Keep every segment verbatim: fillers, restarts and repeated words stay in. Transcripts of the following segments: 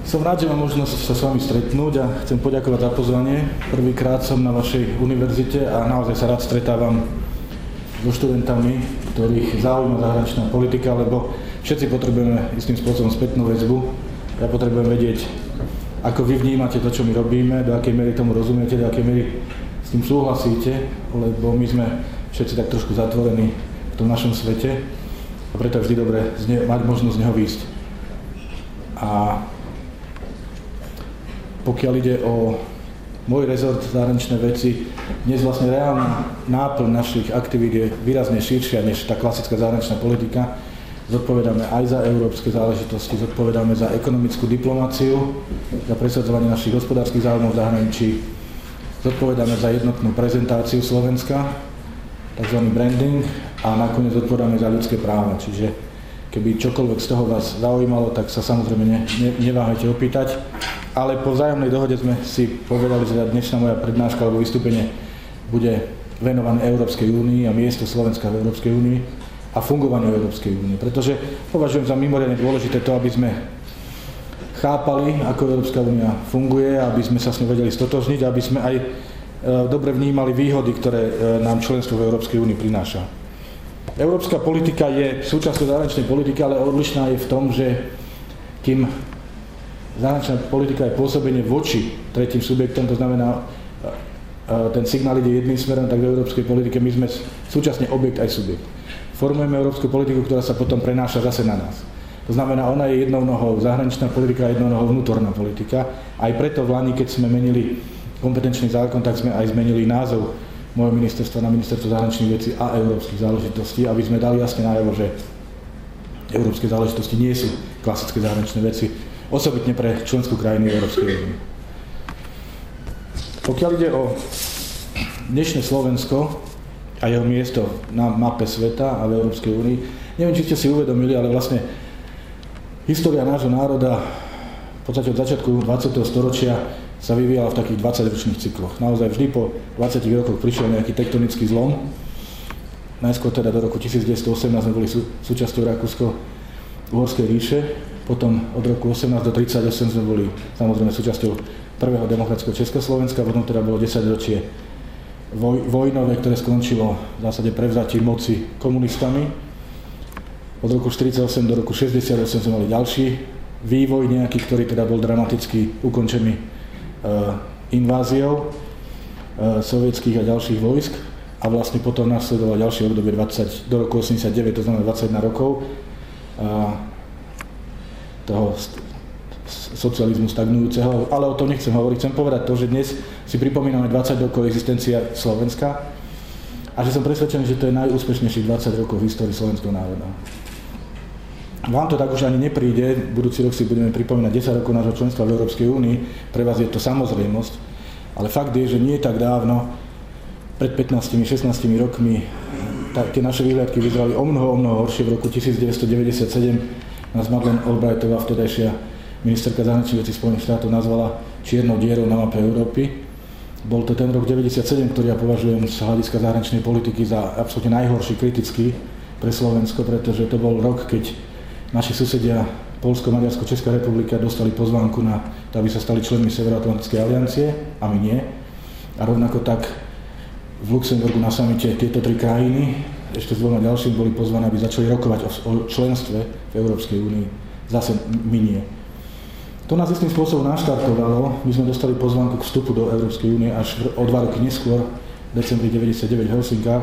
Som rád, že mám možnosť sa s vami stretnúť a chcem poďakovať za pozvanie. Prvýkrát som na vašej univerzite a naozaj sa rád stretávam so študentami, ktorých zaujíma zahraničná politika, lebo všetci potrebujeme istým spôsobom spätnú väzbu. Ja potrebujem vedieť, ako vy vnímate to, čo my robíme, do akej miery tomu rozumiete, do akej miery s tým súhlasíte, lebo my sme všetci tak trošku zatvorení v tom našom svete a preto je vždy dobré mať možnosť z neho výjsť. A pokiaľ ide o môj rezort zahraničné veci, dnes vlastne reálna náplň našich aktivít je výrazne širšia než tá klasická zahraničná politika. Zodpovedáme aj za európske záležitosti, zodpovedáme za ekonomickú diplomáciu, za presadzovanie našich hospodárskych záujmov v zahraničí, zodpovedáme za jednotnú prezentáciu Slovenska, tzv. Branding, a nakoniec zodpovedáme za ľudské práva. Čiže keby čokoľvek z toho vás zaujímalo, tak sa samozrejme ne, ne, neváhajte opýtať. Ale po vzájomnej dohode sme si povedali, že dnešná moja prednáška alebo vystúpenie bude venované Európskej únii a miesto Slovenska v Európskej únii a fungovaniu Európskej únie. Pretože považujem za mimoriadne dôležité to, aby sme chápali, ako Európska únia funguje, aby sme sa s ňou vedeli stotožniť, aby sme aj dobre vnímali výhody, ktoré nám členstvo v Európskej únii prináša. Európska politika je súčasťou zahraničnej politiky, ale odlišná je v tom, že kým zahraničná politika je pôsobenie voči tretím subjektom, to znamená, ten signál ide jedným smerom, tak v európskej politike my sme súčasne objekt aj subjekt. Formujeme európsku politiku, ktorá sa potom prenáša zase na nás. To znamená, ona je jednou nohou zahraničná politika a jednou nohou vnútorná politika. Aj preto v Lani, keď sme menili kompetenčný zákon, tak sme aj zmenili názov môjho ministerstva na Ministerstvo zahraničných vecí a európskych záležitostí, aby sme dali jasne najavo, že európske záležitosti nie sú klasické zahraničné veci, osobitne pre členskú krajinu Európskej únie. Pokiaľ ide o dnešné Slovensko a jeho miesto na mape sveta a v Európskej únii, neviem, či ste si uvedomili, ale vlastne história nášho národa v podstate od začiatku dvadsiateho storočia sa vyvíjala v takých dvadsaťročných cykloch. Naozaj vždy po dvadsiatich rokoch prišiel nejaký tektonický zlom. Najskôr teda do roku devätnásťstoosemnásť sme boli sú, súčasťou Rakúsko-Uhorskej ríše. Potom od roku osemnásť do tridsaťosem sme boli samozrejme súčasťou prvého demokratického Československa, potom teda bolo desaťročie voj, vojnové, ktoré skončilo v zásade prevzatím moci komunistami. Od roku štyridsaťosem do roku šesťdesiatosem sme mali ďalší vývoj nejaký, ktorý teda bol dramaticky ukončený e, inváziou e, sovietských a ďalších vojsk a vlastne potom nasledovalo ďalšie obdobie dvadsať, do roku osemdesiatdeväť, to znamená dvadsaťjeden rokov. E, toho socializmu stagnujúceho, ale o tom nechcem hovoriť. Chcem povedať to, že dnes si pripomíname dvadsať rokov existencia Slovenska a že som presvedčený, že to je najúspešnejších dvadsať rokov v histórii slovenského národa. Vám to tak už ani nepríde, budúci rok si budeme pripomínať desať rokov nášho členstva v Európskej únii, pre vás je to samozrejmosť, ale fakt je, že nie tak dávno, pred pätnástimi šestnástimi rokmi, tak tie naše výhľadky vyzerali o mnoho, o mnoho horšie. V roku devätnásťstodeväťdesiatsedem nás Madeleine Albrightová, vtedajšia ministerka zahraničných vecí Spojených štátov, nazvala čiernou dierou na mape Európy. Bol to ten rok deväťdesiatsedem, ktorý ja považujem z hľadiska zahraničnej politiky za absolútne najhorší, kritický pre Slovensko, pretože to bol rok, keď naši susedia Poľsko, Maďarsko, Česká republika dostali pozvánku na to, aby sa stali členmi Severoatlantickej aliancie, a my nie. A rovnako tak v Luxemburgu na samite tieto tri krajiny ešte s dvoma ďalšími boli pozvané, aby začali rokovať o, o členstve v Európskej únii. Zase my nie. To nás istým spôsobom naštartovalo. My sme dostali pozvánku k vstupu do Európskej únie až o dva roky neskôr, v decembri deväťdesiatdeväť v Helsinkách.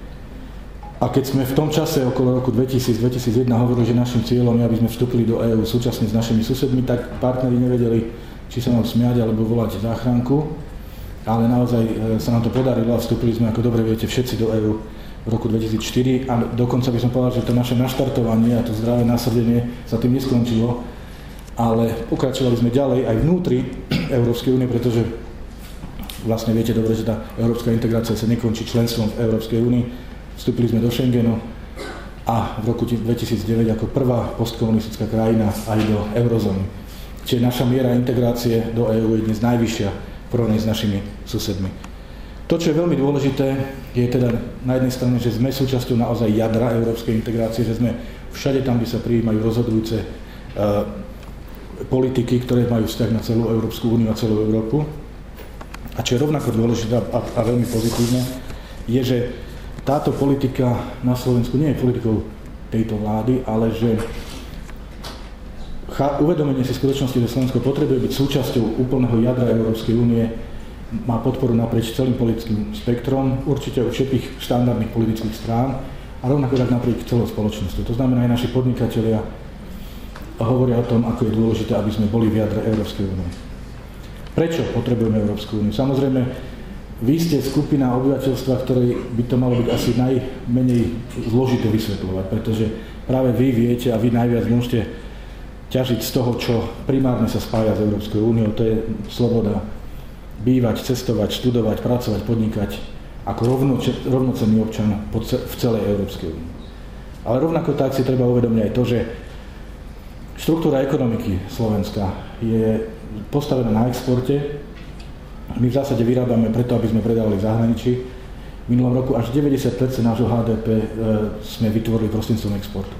A keď sme v tom čase okolo roku dvetisíc dvetisícjeden hovorili, že našim cieľom je, aby sme vstúpili do EÚ súčasne s našimi susedmi, tak partneri nevedeli, či sa nám smiať alebo volať záchranku. Ale naozaj sa nám to podarilo a vstúpili sme, ako dobre viete, všetci do EÚ v roku dvetisícštyri a dokonca by som povedal, že to naše naštartovanie a to zdravé nasadenie sa tým neskončilo, ale pokračovali sme ďalej aj vnútri Európskej únie, pretože vlastne viete dobre, že tá európska integrácia sa nekončí členstvom v Európskej únii. Vstúpili sme do Schengenu a v roku dvetisícdeväť ako prvá postkomunistická krajina aj do eurozóny. Čiže naša miera integrácie do EÚ je dnes najvyššia v porovnaní s našimi susedmi. To, čo je veľmi dôležité, je teda na jednej strane, že sme súčasťou naozaj jadra európskej integrácie, že sme všade tam, kde sa prijímajú rozhodujúce politiky, ktoré majú vzťah na celú Európsku úniu a celú Európu. A čo je rovnako dôležité a, a veľmi pozitívne, je, že táto politika na Slovensku nie je politikou tejto vlády, ale že uvedomenie si skutočnosti, že Slovensko potrebuje byť súčasťou úplného jadra Európskej únie, má podporu naprieč celým politickým spektrom, určite u všetkých štandardných politických strán a rovnako tak naprieč celou spoločnosťou. To znamená, aj naši podnikatelia hovoria o tom, ako je dôležité, aby sme boli v jadre Európskej únie. Prečo potrebujeme Európsku úniu? Samozrejme, vy ste skupina obyvateľstva, ktorej by to malo byť asi najmenej zložité vysvetľovať, pretože práve vy viete a vy najviac môžete ťažiť z toho, čo primárne sa spája s Európskou úniou, to je sloboda bývať, cestovať, študovať, pracovať, podnikať ako rovnocenný občan v celej Európskej únii. Ale rovnako tak si treba uvedomiť aj to, že štruktúra ekonomiky Slovenska je postavená na exporte. My v zásade vyrábame preto, aby sme predávali v zahraničí. V minulom roku až deväťdesiat percent nášho há dé pé sme vytvorili prostredníctvom exportu.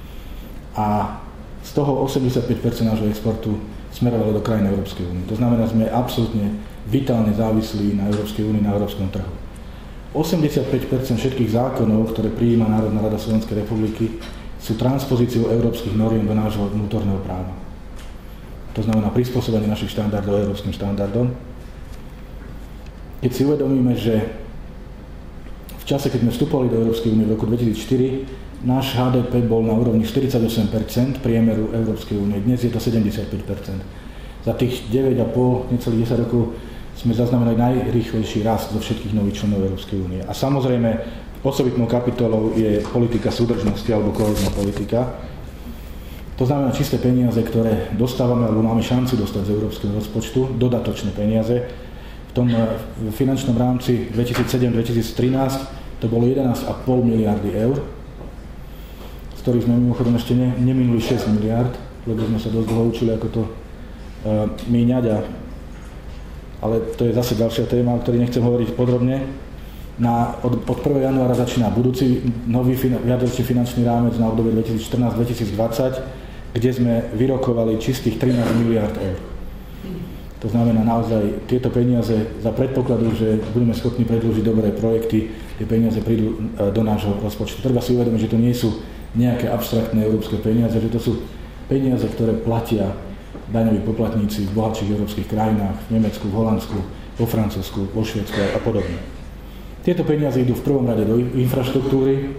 A z toho osemdesiatpäť percent nášho exportu smerovalo do krajín Európskej únie. To znamená, že sme absolútne vitálne závislí na Európskej únii, na európskom trhu. osemdesiatpäť percent všetkých zákonov, ktoré prijíma Národná rada Slovenskej republiky, sú transpozíciou európskych noriem do nášho vnútorného práva. To znamená prispôsobenie našich štandardov európskym štandardom. Keď si uvedomíme, že v čase, keď sme vstupovali do Európskej únie v roku dvetisícštyri, náš há dé pé bol na úrovni štyridsaťosem percent priemeru Európskej únie, dnes je to sedemdesiatpäť percent. Za tých deväť a pol, necelých desať rokov sme zaznamenali najrýchlejší rast zo všetkých nových členov Európskej únie. A samozrejme, osobitnou kapitolou je politika súdržnosti alebo kohezná politika. To znamená čisté peniaze, ktoré dostávame alebo máme šancu dostať z európskeho rozpočtu, dodatočné peniaze. V tom finančnom rámci dvetisícsedem dvetisíctrinásť to bolo jedenásť a pol miliardy eur, z ktorých sme mimochodom ešte ne, neminuli šesť miliárd, lebo sme sa dosť dlho učili, ako to uh, míňať. A, ale to je zase ďalšia téma, o ktorej nechcem hovoriť podrobne. Na, od, od prvého januára začína budúci nový fin, viacročný finančný rámec na obdobie dvetisícštrnásť dvetisícdvadsať, kde sme vyrokovali čistých trinásť miliárd eur. To znamená naozaj tieto peniaze za predpokladu, že budeme schopní predĺžiť dobré projekty, tie peniaze prídu do nášho rozpočtu. Treba si uvedomiť, že to nie sú nejaké abstraktné európske peniaze, že to sú peniaze, ktoré platia daňoví poplatníci v bohatších európskych krajinách, v Nemecku, v Holandsku, vo Francúzsku, vo Švédsku a podobne. Tieto peniaze idú v prvom rade do infraštruktúry,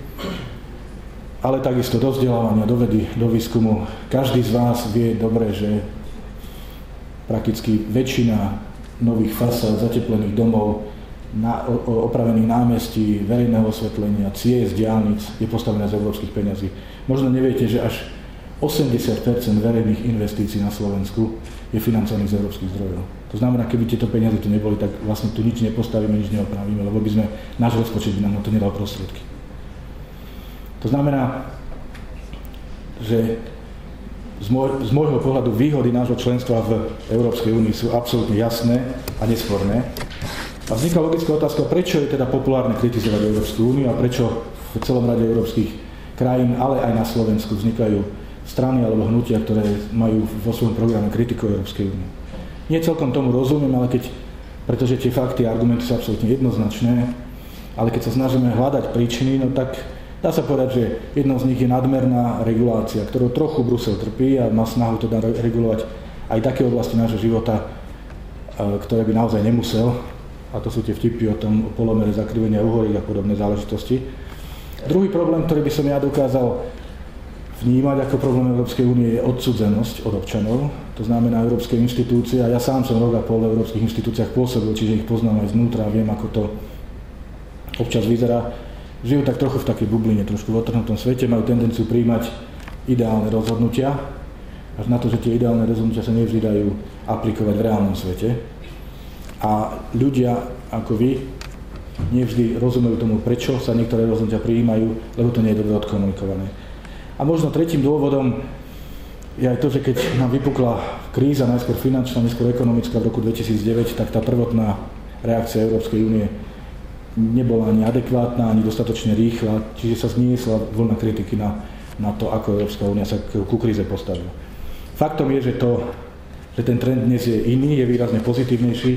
ale takisto do vzdelávania, do vedy, do výskumu. Každý z vás vie dobre, že prakticky väčšina nových fasád, zateplených domov, na, o, opravených námestí, verejného osvetlenia, ciest, diaľnic je postavené z európskych peňazí. Možno neviete, že až osemdesiat percent verejných investícií na Slovensku je financovaných z európskych zdrojov. To znamená, keby tieto peniaze tu neboli, tak vlastne tu nič nepostavíme, nič neopravíme, lebo by sme, náš rozpočet by nám na to nedal prostriedky. To znamená, že z, môj, z môjho pohľadu výhody nášho členstva v Európskej únii sú absolútne jasné a nesporné. A vzniká logická otázka, prečo je teda populárne kritizovať Európsku úniu a prečo v celom rade európskych krajín, ale aj na Slovensku vznikajú strany alebo hnutia, ktoré majú vo svojom programe kritiku Európskej únie. Nie celkom tomu rozumiem, ale keď, pretože tie fakty a argumenty sú absolútne jednoznačné, ale keď sa snažíme hľadať príčiny, no tak dá sa povedať, že jednou z nich je nadmerná regulácia, ktorou trochu Brusel trpí a má snahu teda regulovať aj také oblasti nášho života, ktoré by naozaj nemusel. A to sú tie vtipy o tom o polomere zakrivenia uhorí a podobné záležitosti. Druhý problém, ktorý by som ja dokázal vnímať ako problém Európskej únie, je odsudzenosť od občanov. To znamená európske inštitúcie, a ja sám som rok a pol v európskych inštitúciách pôsobil, čiže ich poznám aj znútra a viem, ako to občas vyzerá. Žijú tak trochu v takej bubline, trošku v otrhnutom svete, majú tendenciu prijímať ideálne rozhodnutia, až na to, že tie ideálne rozhodnutia sa nevždy dajú aplikovať v reálnom svete. A ľudia ako vy nevždy rozumejú tomu, prečo sa niektoré rozhodnutia prijímajú, lebo to nie je dobre odkomunikované. A možno tretím dôvodom je aj to, že keď nám vypukla kríza, najskôr finančná, neskôr ekonomická v roku dvetisícdeväť, tak tá prvotná reakcia Európskej únie nebola ani adekvátna, ani dostatočne rýchla, čiže sa zniesla vlna kritiky na, na to, ako Európska únia sa ku kríze postavila. Faktom je, že to že ten trend dnes je iný, je výrazne pozitívnejší.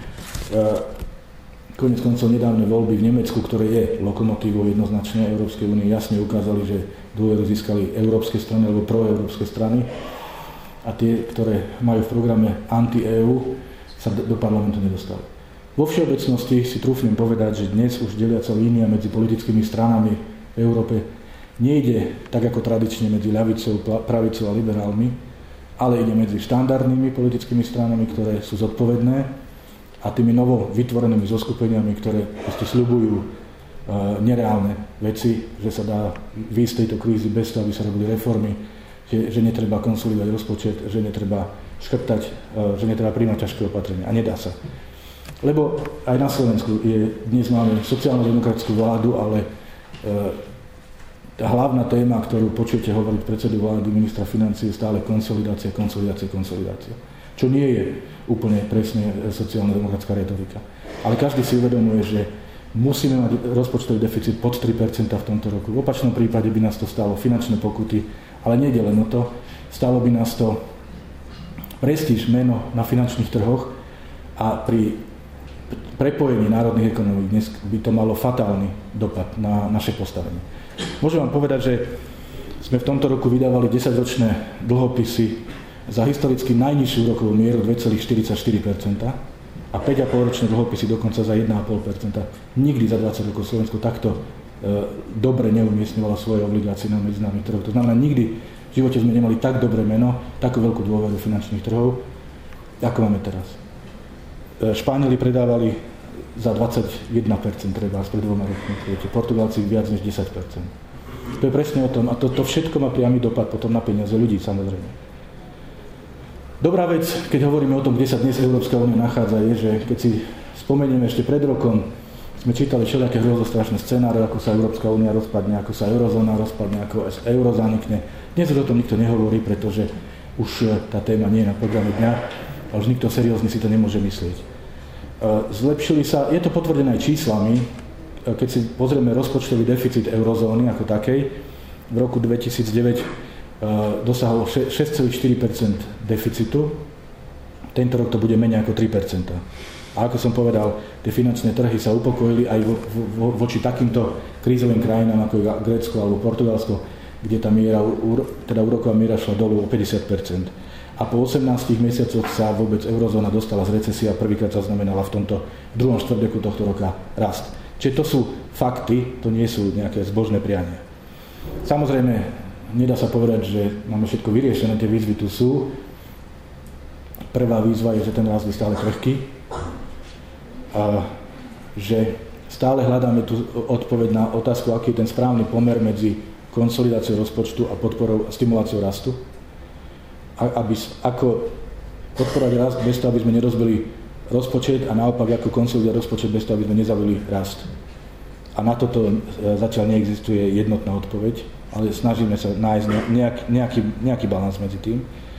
Koniec koncov nedávne voľby v Nemecku, ktoré je lokomotívou jednoznačne Európskej únie, jasne ukázali, že dôveru získali európske strany alebo proeurópske strany a tie, ktoré majú v programe anti-é ú, sa do parlamentu nedostali. Vo všeobecnosti si trúfnem povedať, že dnes už deliaca línia medzi politickými stranami v Európe nejde tak ako tradične medzi ľavicou, pravicou a liberálmi, ale ide medzi štandardnými politickými stranami, ktoré sú zodpovedné, a tými novo vytvorenými zoskupeniami, ktoré proste sľubujú uh, nereálne veci, že sa dá výjsť z tejto krízy bez toho, aby sa robili reformy, že, že netreba konsolidovať rozpočet, že netreba škrtať, uh, že netreba príjmať ťažké opatrenia. A nedá sa. Lebo aj na Slovensku je, dnes máme sociálno-demokratickú vládu, ale uh, tá hlavná téma, ktorú počujete hovoriť predsedu vlády, ministra financií, je stále konsolidácia, konsolidácia, konsolidácia. Čo nie je úplne presne sociálno-demokratická retorika. Ale každý si uvedomuje, že musíme mať rozpočtový deficit pod tri percentá v tomto roku. V opačnom prípade by nás to stálo finančné pokuty, ale nie je len o to. Stálo by nás to prestíž, meno na finančných trhoch a pri prepojení národných ekonomík dnes by to malo fatálny dopad na naše postavenie. Môžem vám povedať, že sme v tomto roku vydávali desaťročné dlhopisy za historicky najnižšiu úrokovú mieru dva celé štyridsaťštyri percenta a päť a pol ročné dlhopisy dokonca za jeden a pol percenta. Nikdy za dvadsať rokov Slovensko takto e, dobre neumiestňovalo svoje obligácie na medzinárodných trhoch. To znamená, nikdy v živote sme nemali tak dobré meno, takú veľkú dôveru finančných trhov, ako máme teraz. E, Španieli predávali za dvadsaťjeden percent treba pred dvoma rokmi, Portugálci viac než desať percent. To je presne o tom a to, to všetko má priamy dopad potom na peniaze ľudí, samozrejme. Dobrá vec, keď hovoríme o tom, kde sa dnes Európska únia nachádza, je, že keď si spomenieme ešte pred rokom, sme čítali všelijaké hrozostrašné scenáre, ako sa Európska únia rozpadne, ako sa eurozóna rozpadne, ako euro zanikne. Dnes už o tom nikto nehovorí, pretože už tá téma nie je na programe dňa a už nikto seriózne si to nemôže myslieť. Zlepšili sa, je to potvrdené aj číslami, keď si pozrieme rozpočtový deficit eurozóny ako takej, v roku dvetisícdeväť dosahol šesť celá štyri percenta deficitu, tento rok to bude menej ako tri percentá. A ako som povedal, tie finančné trhy sa upokojili aj vo, vo, voči takýmto krízovým krajinám ako je Grécko alebo Portugalsko, kde tá miera, teda úroková miera šla dolu o päťdesiat percent. A po osemnástich mesiacoch sa vôbec eurozóna dostala z recesie a prvýkrát zaznamenala v tomto druhom štvrťroku tohto roka rast. Čiže to sú fakty, to nie sú nejaké zbožné priania. Samozrejme, nedá sa povedať, že máme všetko vyriešené, tie výzvy tu sú. Prvá výzva je, že ten rast je stále krehký a že stále hľadáme tú odpoveď na otázku, aký je ten správny pomer medzi konsolidáciou rozpočtu a podporou a stimuláciou rastu. A, aby, ako podporovať rast bez toho, aby sme nerozbili rozpočet a naopak ako konsolidovať rozpočet bez toho, aby sme nezavili rast. A na toto zatiaľ neexistuje jednotná odpoveď, ale snažíme sa nájsť nejak, nejaký, nejaký balans medzi tým.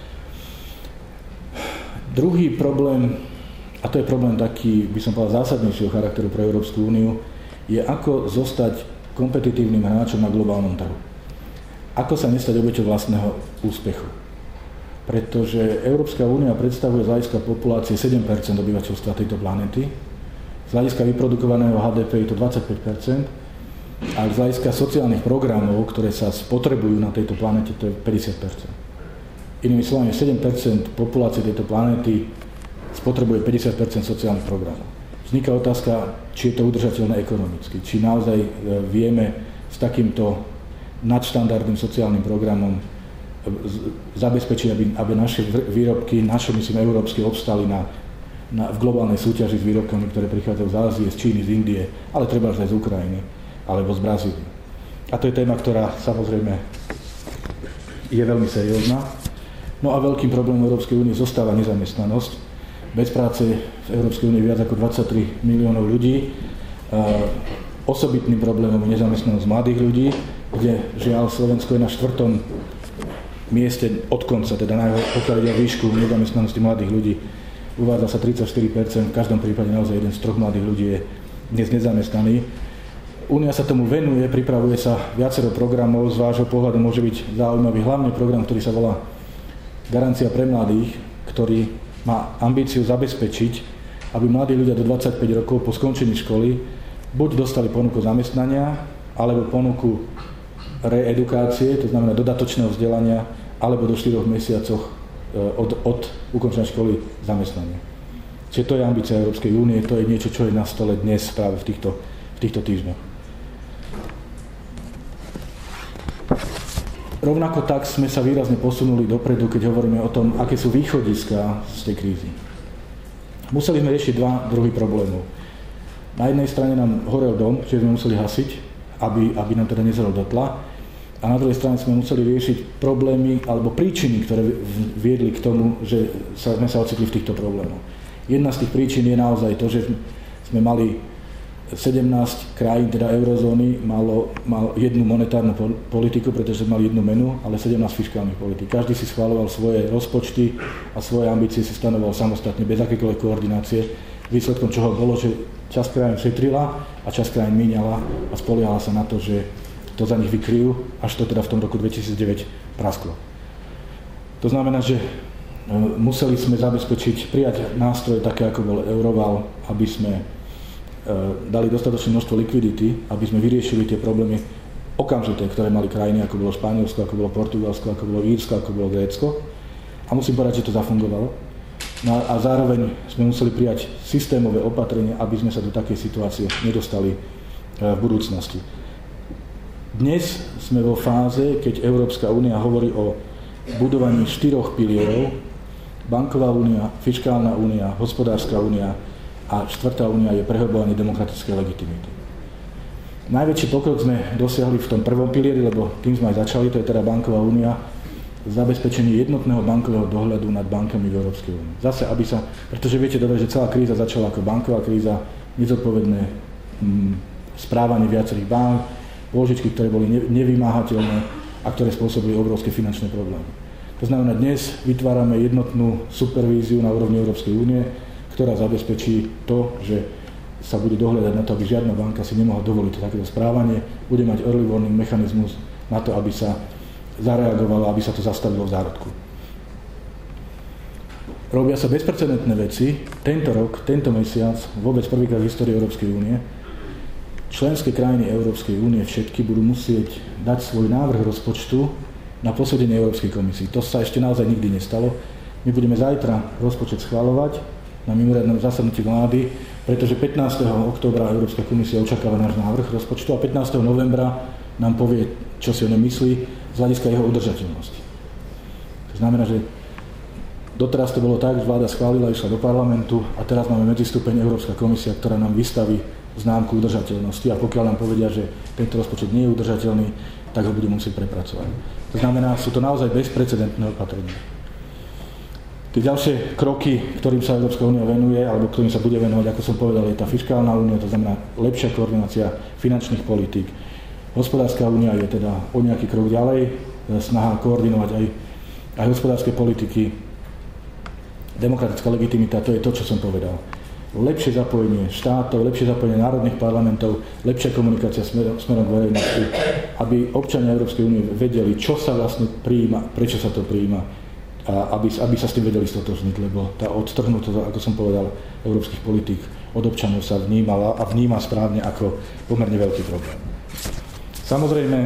Druhý problém, a to je problém taký, by som povedal, zásadnejšieho charakteru pre Európsku úniu, je ako zostať kompetitívnym hráčom na globálnom trhu. Ako sa nestať obeťou vlastného úspechu. Pretože Európska únia predstavuje z hľadiska populácie sedem percent obyvateľstva tejto planéty, z hľadiska vyprodukovaného há dé pé je to dvadsaťpäť percent, a z hľadiska sociálnych programov, ktoré sa spotrebujú na tejto planete, to je päťdesiat percent. Inými slovami, sedem percent populácie tejto planéty spotrebuje päťdesiat percent sociálnych programov. Vzniká otázka, či je to udržateľné ekonomicky, či naozaj vieme s takýmto nadštandardným sociálnym programom zabezpečiť, aby, aby naše výrobky, naše, myslím, európske, obstali na, na, v globálnej súťaži s výrobkami, ktoré prichádzajú z Ázie, z Číny, z Indie, ale treba aj z Ukrajiny alebo z Brazílie. A to je téma, ktorá samozrejme je veľmi seriózna. No a veľkým problémom Európskej únie zostáva nezamestnanosť. Bez práce v Európskej únii viac ako dvadsaťtri miliónov ľudí. Osobitným problémom je nezamestnanosť mladých ľudí, kde žiaľ Slovensko je na štvrtom mieste od konca, teda pokiaľ ide o výšku nezamestnanosti mladých ľudí. Uvádza sa tridsaťštyri percent, v každom prípade naozaj jeden z troch mladých ľudí je dnes nezamestnaný. Únia sa tomu venuje, pripravuje sa viacero programov, z vášho pohľadu môže byť zaujímavý hlavný program, ktorý sa volá Garancia pre mladých, ktorý má ambíciu zabezpečiť, aby mladí ľudia do dvadsaťpäť rokov po skončení školy buď dostali ponuku zamestnania, alebo ponuku reedukácie, to znamená dodatočného vzdelania, alebo do štyroch mesiacoch od, od ukončenia školy zamestnania. Čiže to je ambícia Európskej únie, to je niečo, čo je na stole dnes práve v týchto, v týchto týždňoch. Rovnako tak sme sa výrazne posunuli dopredu, keď hovoríme o tom, aké sú východiská z tej krízy. Museli sme riešiť dva druhy problémov. Na jednej strane nám horel dom, čiže sme museli hasiť, aby, aby nám teda nezrel do tla. A na druhej strane sme museli riešiť problémy alebo príčiny, ktoré viedli k tomu, že sa, sme sa ocitli v týchto problémoch. Jedna z tých príčin je naozaj to, že sme mali sedemnásť krajín, teda eurozóny, malo, mal jednu monetárnu politiku, pretože mali jednu menu, ale sedemnásť fiškálnych politik. Každý si schváľoval svoje rozpočty a svoje ambície si stanoval samostatne, bez akékoľvek koordinácie. Výsledkom čoho bolo, že časť krajín šetrila a časť krajín míňala a spoliehala sa na to, že to za nich vykryjú, až to teda v tom roku dvetisícdeväť prasklo. To znamená, že museli sme zabezpečiť, prijať nástroje také, ako bol Euroval, aby sme dali dostatočné množstvo likvidity, aby sme vyriešili tie problémy okamžité, ktoré mali krajiny, ako bolo Španielsko, ako bolo Portugalsko, ako bolo Írsko, ako bolo Grécko. A musím povedať, že to zafungovalo. No a zároveň sme museli prijať systémové opatrenia, aby sme sa do takej situácie nedostali v budúcnosti. Dnes sme vo fáze, keď Európska únia hovorí o budovaní štyroch pilierov: banková únia, fiškálna únia, hospodárska únia a štvrtá únia je prehlbovanie demokratickej legitimity. Najväčší pokrok sme dosiahli v tom prvom pilieri, lebo tým sme aj začali, to je teda banková únia, zabezpečenie jednotného bankového dohľadu nad bankami v Európskej únii. Zase, aby sa, pretože viete dobre, že celá kríza začala ako banková kríza, nezodpovedné mm, správanie viacerých bank, pôžičky, ktoré boli nevymáhateľné a ktoré spôsobili obrovské finančné problémy. To znamená, dnes vytvárame jednotnú supervíziu na úrovni Európskej únie, ktorá zabezpečí to, že sa bude dohľadať na to, aby žiadna banka si nemohla dovoliť takéto správanie, bude mať early warning mechanizmus na to, aby sa zareagovalo, aby sa to zastavilo v zárodku. Robia sa bezprecedentné veci. Tento rok, tento mesiac, vôbec prvýkrát v histórii Európskej únie, členské krajiny Európskej únie všetky budú musieť dať svoj návrh rozpočtu na posúdenie Európskej komisii. To sa ešte naozaj nikdy nestalo. My budeme zajtra rozpočet schvaľovať na mimoriadnom zasadnutí vlády, pretože pätnásteho októbra Európska komisia očakáva náš návrh rozpočtu a pätnásteho novembra nám povie, čo si o ňom myslí z hľadiska jeho udržateľnosti. To znamená, že doteraz to bolo tak, že vláda schválila, išla do parlamentu a teraz máme medzistupeň Európska komisia, ktorá nám vystaví známku udržateľnosti a pokiaľ nám povedia, že tento rozpočet nie je udržateľný, tak ho bude musieť prepracovať. To znamená, sú to naozaj bezprecedentné opatrenia. Tie ďalšie kroky, ktorým sa Európska únia venuje, alebo ktorým sa bude venovať, ako som povedal, je tá fiškálna únia, to znamená lepšia koordinácia finančných politík. Hospodárska únia je teda o nejaký krok ďalej, snaha koordinovať aj, aj hospodárske politiky. Demokratická legitimita, to je to, čo som povedal. Lepšie zapojenie štátov, lepšie zapojenie národných parlamentov, lepšia komunikácia smerom, smerom k verejnosti, aby občania Európskej únie vedeli, čo sa vlastne prijíma, prečo sa to prijíma, a aby, aby sa s tým vedeli stotožniť, lebo tá odtrhnutosť, ako som povedal, európskych politík od občanov sa vnímala a vníma správne ako pomerne veľký problém. Samozrejme,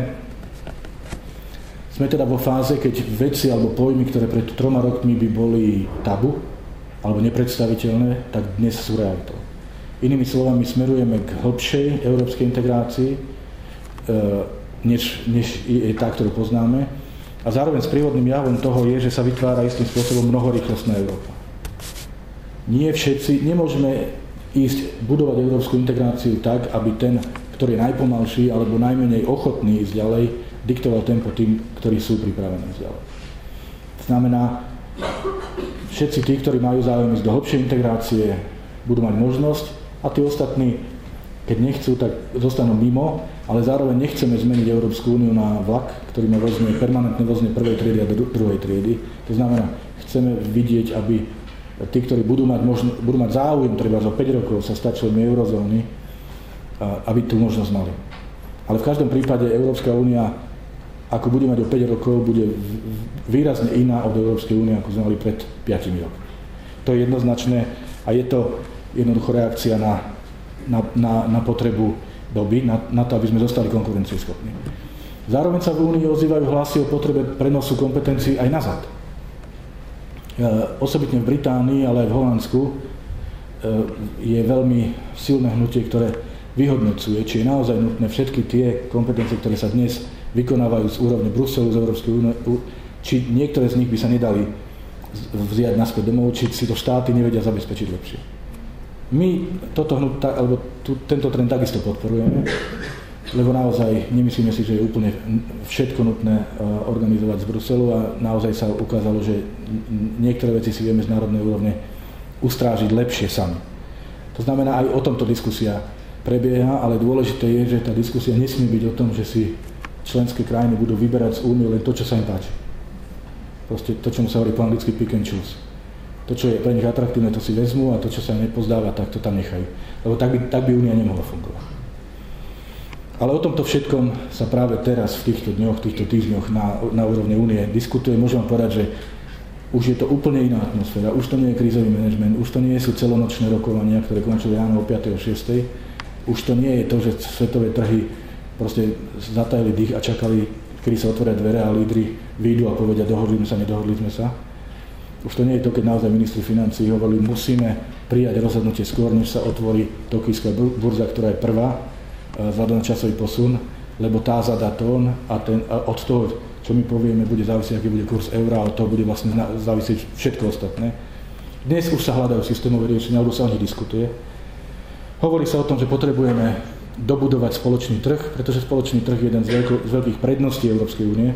sme teda vo fáze, keď veci alebo pojmy, ktoré pred troma rokmi by boli tabu alebo nepredstaviteľné, tak dnes sú realitou. Inými slovami, smerujeme k hlbšej európskej integrácii, než, než je tá, ktorú poznáme. A zároveň sprievodným javom toho je, že sa vytvára istým spôsobom mnohorýchlostná Európa. Nie všetci, nemôžeme ísť budovať európsku integráciu tak, aby ten, ktorý je najpomalší alebo najmenej ochotný ísť ďalej, diktoval tempo tým, ktorí sú pripravení ísť ďalej. To znamená, všetci tí, ktorí majú záujem ísť do hlbšej integrácie, budú mať možnosť a tí ostatní, keď nechcú, tak zostanú mimo, ale zároveň nechceme zmeniť Európsku úniu na vlak, ktorý má vozne, permanentne vozne prvej triedy a druhej triedy. To znamená, chceme vidieť, aby tí, ktorí budú mať, možno, budú mať záujem, treba za päť rokov sa stať členmi eurozóny, aby tú možnosť mali. Ale v každom prípade Európska únia, ako bude mať o päť rokov, bude výrazne iná od Európskej únie, ako sme mali pred piatimi rokmi. To je jednoznačné a je to jednoducho reakcia na, na, na, na potrebu doby, na, na to, aby sme zostali konkurencieschopní. Zároveň sa v Únii ozývajú hlasy o potrebe prenosu kompetencií aj nazad. E, osobitne v Británii, ale aj v Holandsku e, je veľmi silné hnutie, ktoré vyhodnocuje, či je naozaj nutné všetky tie kompetencie, ktoré sa dnes vykonávajú z úrovne Bruselu, z Európskej únie, či niektoré z nich by sa nedali vziať naspäť domov, či si to štáty nevedia zabezpečiť lepšie. My toto hnut, alebo tu, tento trend takisto podporujeme, lebo naozaj nemyslíme si, že je úplne všetko nutné organizovať z Bruselu a naozaj sa ukázalo, že niektoré veci si vieme z národnej úrovne ustrážiť lepšie sami. To znamená, aj o tomto diskusia prebieha, ale dôležité je, že tá diskusia nesmie byť o tom, že si členské krajiny budú vyberať z únie len to, čo sa im páči. Proste to, čo sa hovorí po anglicky pick and choose. To, čo je pre nich atraktívne, to si vezmú a to, čo sa im nepozdáva, tak to tam nechajú. Lebo tak by, tak by únia nemohla fungovať. Ale o tomto všetkom sa práve teraz, v týchto dňoch, v týchto týždňoch na, na úrovni únie diskutuje. Môžem vám povedať, že už je to úplne iná atmosféra. Už to nie je krízový manažment, už to nie sú celonočné rokovania, ktoré končili ráno o piatej o šiestej. Už to nie je to, že svetové trhy proste zatajili dých a čakali, kedy sa otvoria dvere a lídri vyjdú a povedia, dohodli sme sa, nedohodli sme sa. Už to nie je to, keď naozaj ministri financií hovorili, musíme prijať rozhodnutie skôr, než sa otvorí tokijská burza, ktorá je prvá, vzhľadom na časový posun, lebo tá zadá tón a, ten, a od toho, čo my povieme, bude závisieť, aký bude kurz eura, a od toho bude vlastne závisieť všetko ostatné. Dnes už sa hľadajú systémové riešenia, alebo sa o nich diskutuje. Hovorí sa o tom, že potrebujeme dobudovať spoločný trh, pretože spoločný trh je jeden z, veľko, z veľkých predností Európskej únie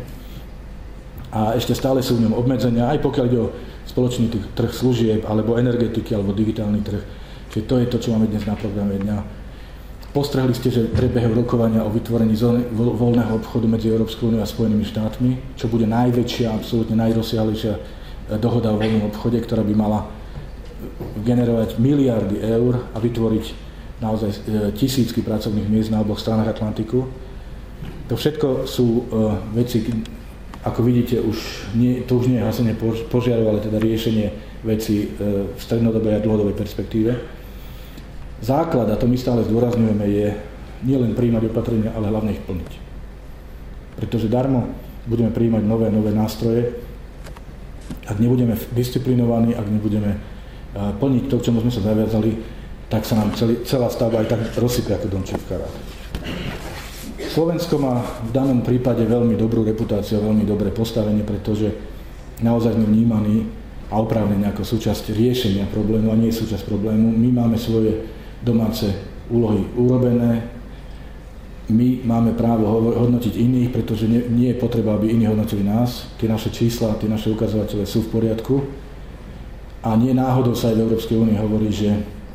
a ešte stále sú v ňom obmedzenia, aj pokiaľ ide o spoločný trh služieb, alebo energetiky, alebo digitálny trh. Čiže to je to, čo máme dnes na programe dňa. Postrehli ste, že prebehajú rokovania o vytvorení zóny voľného obchodu medzi Európskou úniou a Spojenými štátmi, čo bude najväčšia, absolútne najrozsiahlejšia dohoda o voľnom obchode, ktorá by mala generovať miliardy eur a vytvoriť naozaj tisícky pracovných miest na oboch stranách Atlantiku. To všetko sú uh, veci, ako vidíte, už nie, to už nie je hasenie požiarov, ale teda riešenie vecí uh, v strednodobej a dlhodobej perspektíve. Základ, a to my stále zdôrazňujeme, je nielen prijímať opatrenia, ale hlavne ich plniť. Pretože darmo budeme prijímať nové nové nástroje, ak nebudeme disciplinovaní, ak nebudeme uh, plniť to, k čomu sme sa zaviazali, tak sa nám celý, celá stavba aj tak rozsype ako domček v karát. Slovensko má v danom prípade veľmi dobrú reputáciu, veľmi dobré postavenie, pretože naozaj sme vnímaní a oprávnene ako súčasť riešenia problému a nie je súčasť problému. My máme svoje domáce úlohy urobené, my máme právo hodnotiť iných, pretože nie, nie je potreba, aby iní hodnotili nás. Tie naše čísla, tie naše ukazovatele sú v poriadku a nie náhodou sa aj v Európskej únii hovorí, že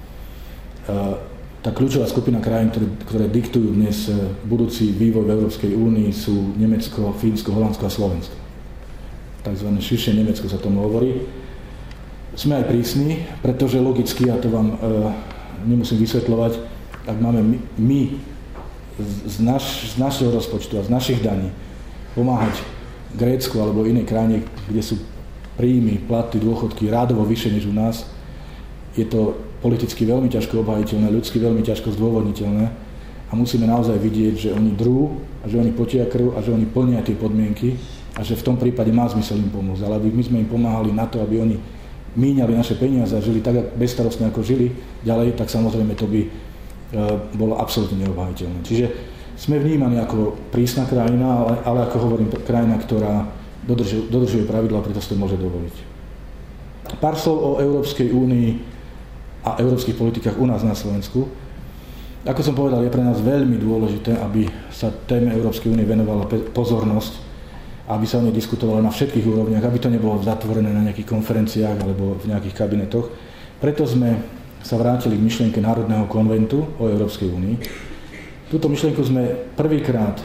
tá kľúčová skupina krajín, ktoré, ktoré diktujú dnes budúci vývoj v Európskej únii, sú Nemecko, Fínsko, Holandsko a Slovensko. Takzvané širšie Nemecko sa tomu hovorí. Sme aj prísni, pretože logicky, ja to vám e, nemusím vysvetľovať, ak máme my, my z, naš, z našeho rozpočtu a z našich daní pomáhať Grécku alebo inej krajine, kde sú príjmy, platy, dôchodky rádovo vyššie než u nás, je to politicky veľmi ťažko obhajiteľné, ľudsky veľmi ťažko zdôvodniteľné a musíme naozaj vidieť, že oni drú a že oni potia krv a že oni plnia tie podmienky a že v tom prípade má zmysel im pomôcť. Ale aby my sme im pomáhali na to, aby oni míňali naše peniaze a žili tak bezstarostne, ako žili ďalej, tak samozrejme to by bolo absolútne neobhajiteľné. Čiže sme vnímaní ako prísna krajina, ale, ale ako hovorím, krajina, ktorá dodržuje, dodržuje pravidlá, preto si to môže dovoliť. Pár slov o Európskej únii a európskych politikách u nás na Slovensku. Ako som povedal, je pre nás veľmi dôležité, aby sa téme Európskej únie venovala pozornosť, aby sa o nej diskutovalo na všetkých úrovniach, aby to nebolo zatvorené na nejakých konferenciách alebo v nejakých kabinetoch. Preto sme sa vrátili k myšlienke Národného konventu o Európskej únii. Túto myšlienku sme prvýkrát e,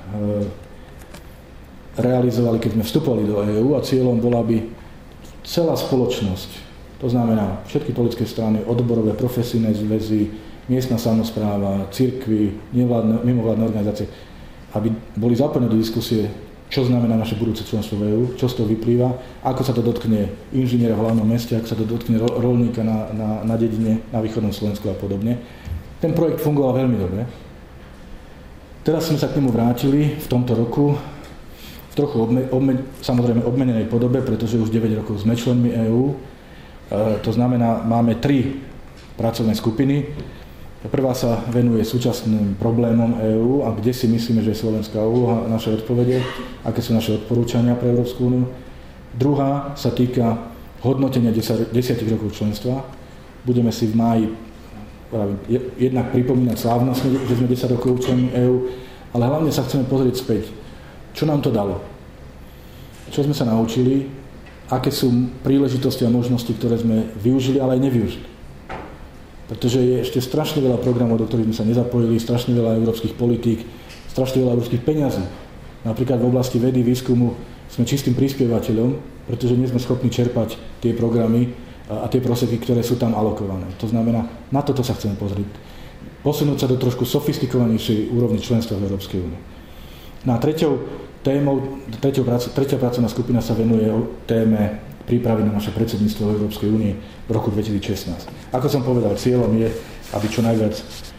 realizovali, keď sme vstupovali do EÚ a cieľom bolo, aby celá spoločnosť, to znamená všetky politické strany, odborové, profesijné zväzy, miestna samospráva, cirkvi, mimovládne organizácie, aby boli zapojené do diskusie čo znamená naše budúce členstvo v EÚ, čo z toho vyplýva, ako sa to dotkne inžiniera v hlavnom meste, ako sa to dotkne roľníka na, na, na dedine, na východnom Slovensku a podobne. Ten projekt fungoval veľmi dobre. Teraz sme sa k nemu vrátili v tomto roku v trochu obme, obme, samozrejme obmenenej podobe, pretože už deväť rokov sme členmi EÚ. E, to znamená, máme tri pracovné skupiny. Prvá sa venuje súčasným problémom EÚ a kde si myslíme, že je slovenská úloha, naše odpovede, aké sú naše odporúčania pre Európsku úniu. Druhá sa týka hodnotenia desiatich rokov členstva. Budeme si v máji jednak pripomínať slávnostne, že sme desať rokov členmi EÚ, ale hlavne sa chceme pozrieť späť. Čo nám to dalo? Čo sme sa naučili? Aké sú príležitosti a možnosti, ktoré sme využili, ale aj nevyužili? Pretože je ešte strašne veľa programov, do ktorých sme sa nezapojili, strašne veľa európskych politík, strašne veľa európskych peňazí. Napríklad v oblasti vedy, výskumu sme čistým prispievateľom, pretože nie sme schopní čerpať tie programy a tie prostriedky, ktoré sú tam alokované. To znamená, na toto sa chceme pozrieť. Posunúť sa do trošku sofistikovanejšej úrovni členstva v Európskej únii. No a treťou témou, treťou, tretia pracovná skupina sa venuje téme prípravy na naše predsedníctvo v Európskej únie v roku dvetisícšestnásť. Ako som povedal, cieľom je, aby čo najviac,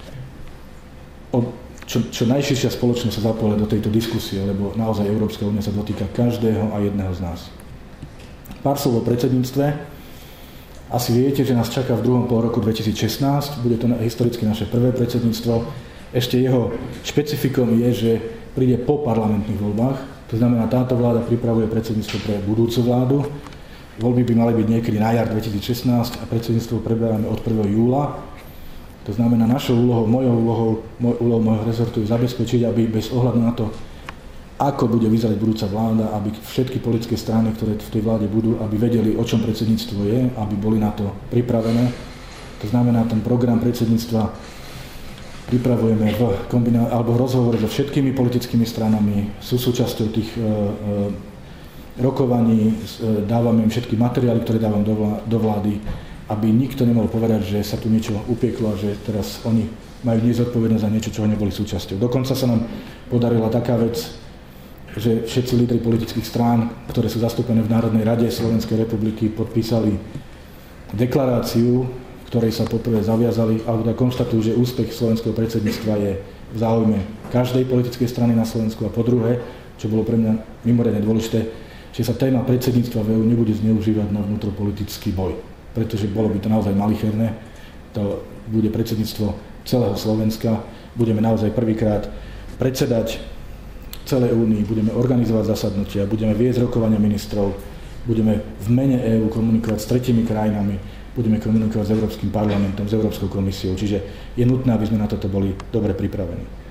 čo, čo najširšia spoločnosť sa zapojila do tejto diskusie, lebo naozaj Európska únia sa dotýka každého a jedného z nás. Pár slov o predsedníctve. Asi viete, že nás čaká v druhom pol roku dvetisícšestnásť. Bude to historicky naše prvé predsedníctvo. Ešte jeho špecifikom je, že príde po parlamentných voľbách. To znamená, táto vláda pripravuje predsedníctvo pre budúcu vládu. Voľby by mali byť niekedy na jar dvetisícšestnásť a predsedníctvo preberáme od prvého júla. To znamená, našou úlohou, mojou úlohou, moj, úlohou môjho rezortu je zabezpečiť, aby bez ohľadu na to, ako bude vyzerať budúca vláda, aby všetky politické strany, ktoré v tej vláde budú, aby vedeli, o čom predsedníctvo je, aby boli na to pripravené. To znamená, ten program predsedníctva pripravujeme v, kombiná- alebo v rozhovore so všetkými politickými stranami, sú súčasťou tých e, e, rokovaní, dávame im všetky materiály, ktoré dávam do vlády, aby nikto nemohol povedať, že sa tu niečo upieklo a že teraz oni majú dnes zodpovednosť za niečo, čoho neboli súčasťou. Dokonca sa nám podarila taká vec, že všetci lídri politických strán, ktoré sú zastúpené v Národnej rade Slovenskej republiky, podpísali deklaráciu, v ktorej sa poprvé zaviazali, alebo tak konštatujú, že úspech slovenského predsedníctva je v záujme každej politickej strany na Slovensku a po druhé, čo bolo pre mňa mimoriadne dôležité, že sa téma predsedníctva v EÚ nebude zneužívať na vnútropolitický boj. Pretože bolo by to naozaj malicherné. To bude predsedníctvo celého Slovenska. Budeme naozaj prvýkrát predsedať celej únii, budeme organizovať zasadnutia, budeme viesť rokovania ministrov, budeme v mene EÚ komunikovať s tretími krajinami, budeme komunikovať s Európskym parlamentom, s Európskou komisiou. Čiže je nutné, aby sme na toto boli dobre pripravení.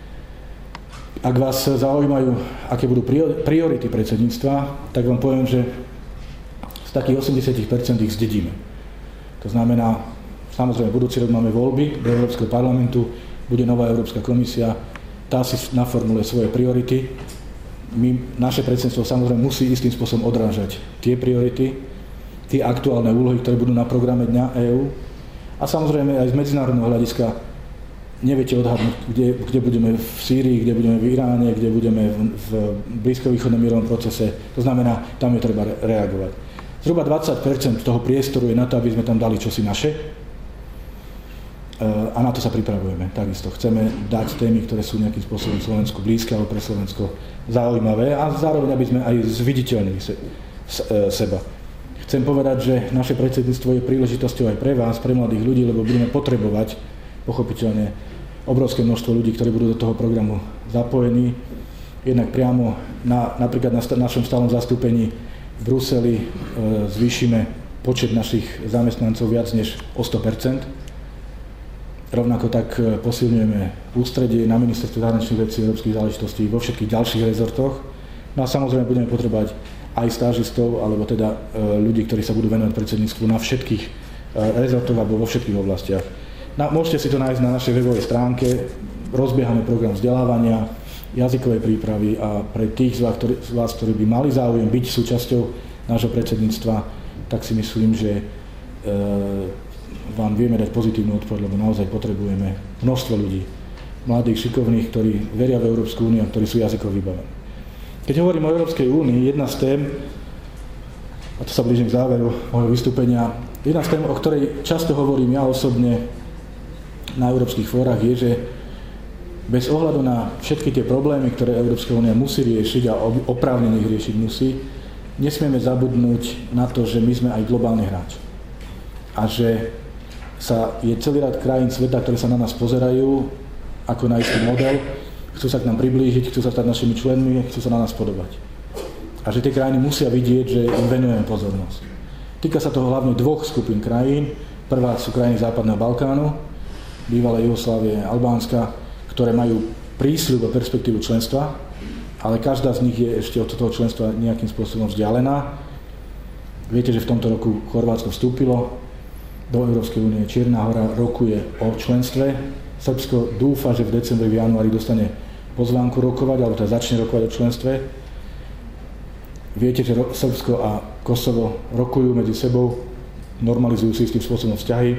Ak vás zaujímajú, aké budú priority predsedníctva, tak vám poviem, že z takých osemdesiat percent ich zdedíme. To znamená, samozrejme, budúci rok máme voľby do Európskeho parlamentu, bude nová Európska komisia, tá si naformuluje svoje priority. My, naše predsedníctvo samozrejme musí istým spôsobom odrážať tie priority, tie aktuálne úlohy, ktoré budú na programe Dňa EÚ. A samozrejme aj z medzinárodného hľadiska neviete odhadnúť, kde, kde budeme v Sýrii, kde budeme v Iráne, kde budeme v, v blízkovýchodnom mierovom procese. To znamená, tam je treba re- reagovať. Zhruba dvadsať percent toho priestoru je na to, aby sme tam dali čosi naše a na to sa pripravujeme. Takisto chceme dať témy, ktoré sú nejakým spôsobom Slovensku blízke alebo pre Slovensko zaujímavé a zároveň, aby sme aj zviditeľnili se, seba. Chcem povedať, že naše predsedníctvo je príležitosťou aj pre vás, pre mladých ľudí, lebo budeme potrebovať pochopiteľne obrovské množstvo ľudí, ktorí budú do toho programu zapojení. Jednak priamo na, napríklad na st- našom stálom zastúpení v Bruseli e, zvýšime počet našich zamestnancov viac než o sto percent. Rovnako tak e, posilňujeme ústredie na ministerstve zahraničných vecí a európskych záležitostí vo všetkých ďalších rezortoch. No a samozrejme budeme potrebovať aj stážistov, alebo teda e, ľudí, ktorí sa budú venovať predsedníctvu na všetkých e, rezortoch alebo vo všetkých oblastiach. Na, môžete si to nájsť na našej webovej stránke, rozbiehame program vzdelávania, jazykovej prípravy a pre tých z vás, ktorí, z vás, ktorí by mali záujem byť súčasťou nášho predsedníctva, tak si myslím, že e, vám vieme dať pozitívnu odpoveď, lebo naozaj potrebujeme množstvo ľudí, mladých, šikovných, ktorí veria v Európsku úniu a ktorí sú jazykovo vybavení. Keď hovorím o Európskej únii, jedna z tém, a to sa blížim k záveru môjho vystúpenia, jedna z tém, o ktorej často hovorím ja osobne na európskych fórach, je, že bez ohľadu na všetky tie problémy, ktoré Európska únia musí riešiť a oprávnene ich riešiť musí, nesmieme zabudnúť na to, že my sme aj globálny hráč. A že sa je celý rad krajín sveta, ktoré sa na nás pozerajú ako na istý model, chcú sa k nám priblížiť, chcú sa stať našimi členmi, chcú sa na nás podobať. A že tie krajiny musia vidieť, že im venujeme pozornosť. Týka sa toho hlavne dvoch skupín krajín. Prvá sú krajiny Západného Balkánu, bývalé Jugoslávie, Albánska, ktoré majú prísľub a perspektívu členstva, ale každá z nich je ešte od toho členstva nejakým spôsobom vzdialená. Viete, že v tomto roku Chorvátsko vstúpilo do Európskej únie, Čierna Hora rokuje o členstve, Srbsko dúfa, že v decembri, v januári dostane pozvánku rokovať, alebo teda začne rokovať o členstve. Viete, že Srbsko a Kosovo rokujú medzi sebou, normalizujú si istým spôsobom vzťahy.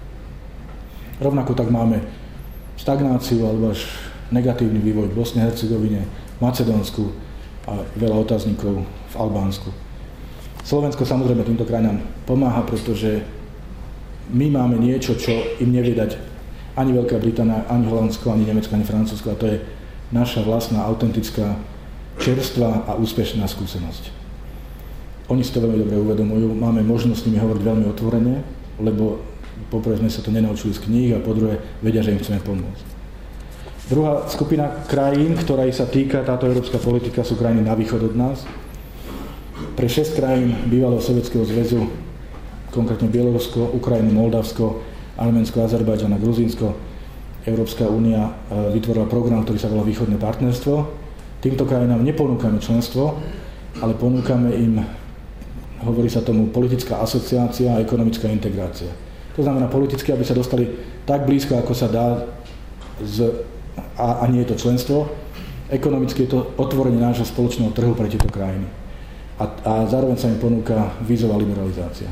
Rovnako tak máme stagnáciu alebo až negatívny vývoj v Bosne a Hercegovine, Macedónsku a veľa otáznikov v Albánsku. Slovensko samozrejme týmto krajinám pomáha, pretože my máme niečo, čo im nevie dať ani Veľká Británia, ani Holandsko, ani Nemecko, ani Francúzsko, a to je naša vlastná, autentická, čerstvá a úspešná skúsenosť. Oni si to veľmi dobre uvedomujú, máme možnosť s nimi hovoriť veľmi otvorene, lebo poprvé sme sa to nenaučili z kníh a po druhé vedia, že im chceme pomôcť. Druhá skupina krajín, ktorej sa týka táto európska politika, sú krajiny na východ od nás. Pre šesť krajín bývalého Sovietskeho zväzu, konkrétne Bielorusko, Ukrajinu, Moldavsko, Arménsko, Azerbajdžan a Gruzínsko, Európska únia vytvorila program, ktorý sa volá Východné partnerstvo. Týmto krajinám neponúkame členstvo, ale ponúkame im, hovorí sa tomu, politická asociácia a ekonomická integrácia. To znamená politicky, aby sa dostali tak blízko, ako sa dá, z, a, a nie je to členstvo. Ekonomicky je to otvorenie nášho spoločného trhu pre tieto krajiny. A, a zároveň sa im ponúka vízová liberalizácia.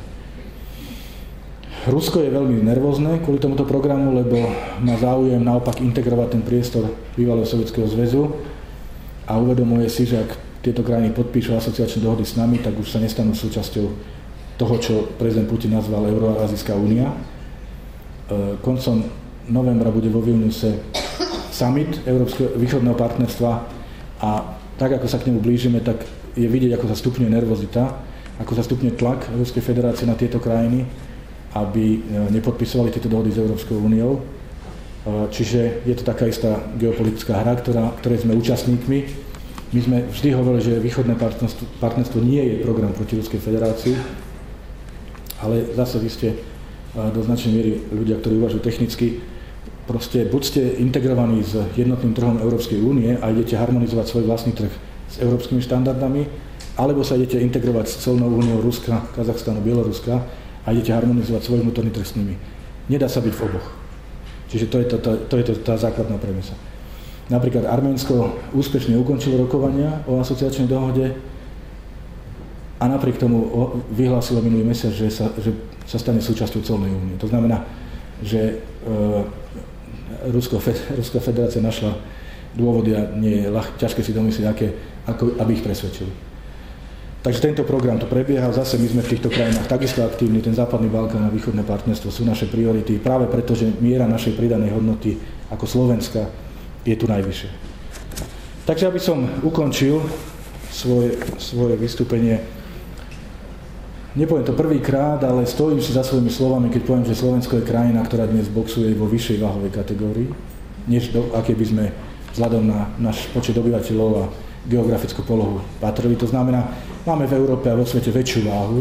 Rusko je veľmi nervózne kvôli tomuto programu, lebo má záujem naopak integrovať ten priestor bývalého Sovietskeho zväzu a uvedomuje si, že ak tieto krajiny podpíšu asociačné dohody s nami, tak už sa nestanú súčasťou toho, čo prezident Putin nazval Euroazijská únia. Koncom novembra bude vo Vilniuse summit Európskeho východného partnerstva a tak, ako sa k nemu blížime, tak je vidieť, ako sa stupňuje nervozita, ako sa stupňuje tlak Ruskej federácie na tieto krajiny, aby nepodpisovali tieto dohody s Európskou úniou. Čiže je to taká istá geopolitická hra, ktorá, ktorej sme účastníkmi. My sme vždy hovorili, že východné partnerstvo, partnerstvo nie je program proti Ruskej federácii, ale zase vy ste do značnej miery ľudia, ktorí uvažujú technicky. Proste buď ste integrovaní s jednotným trhom Európskej únie a idete harmonizovať svoj vlastný trh s európskymi štandardami, alebo sa idete integrovať s celnou úniou Ruska, Kazachstanu, Bieloruska a idete harmonizovať svoj vnútorný trh s nimi. Nedá sa byť v oboch. Čiže to je, to, to, to je to, tá základná premisa. Napríklad Arménsko úspešne ukončilo rokovania o asociačnej dohode a napriek tomu vyhlásilo minulý mesiac, že sa, že sa stane súčasťou celnej únie. To znamená, že e, Rusko, Ruská federácia našla dôvody a nie je ľah, ťažké si domyslieť, aké, ako, aby ich presvedčili. Takže tento program to prebieha, zase my sme v týchto krajinách takisto aktívni, ten Západný Balkán a východné partnerstvo sú naše priority, práve preto, že miera našej pridanej hodnoty ako Slovenska je tu najvyššie. Takže aby som ukončil svoje, svoje vystúpenie, nepoviem to prvýkrát, ale stojím si za svojimi slovami, keď poviem, že Slovensko je krajina, ktorá dnes boxuje vo vyššej váhovej kategórii, než do aké by sme vzhľadom na náš počet obyvateľov a geografickú polohu patrili. To znamená, máme v Európe a vo svete väčšiu váhu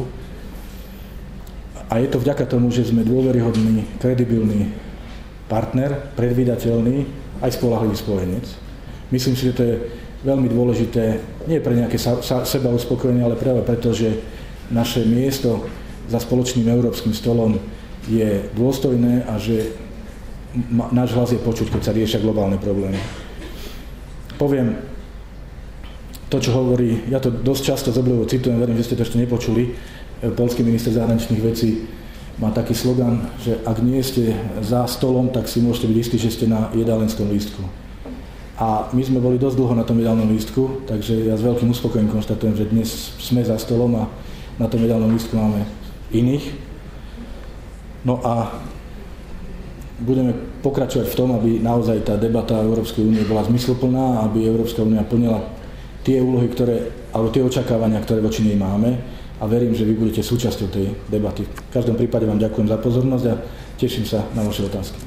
a je to vďaka tomu, že sme dôveryhodný, kredibilný partner, predvídateľný, aj spoľahlivý spojenec. Myslím si, že to je veľmi dôležité, nie pre nejaké sa, sa, seba uspokojenie, ale práve preto, že naše miesto za spoločným európskym stolom je dôstojné a že ma, náš hlas je počuť, keď sa riešia globálne problémy. Poviem to, čo hovorí, ja to dosť často zoblivo citujem, verím, že ste to ešte nepočuli, poľský minister zahraničných vecí má taký slogan, že ak nie ste za stolom, tak si môžete byť istí, že ste na jedálenskom lístku. A my sme boli dosť dlho na tom mediálnom lístku, takže ja s veľkým uspokojením konštatujem, že dnes sme za stolom a na tom mediálnom lístku máme iných. No a budeme pokračovať v tom, aby naozaj tá debata Európskej únie bola zmysluplná, aby Európska únia plnila tie úlohy, ktoré, alebo tie očakávania, ktoré voči nej máme, a verím, že vy budete súčasťou tej debaty. V každom prípade vám ďakujem za pozornosť a teším sa na vaše otázky.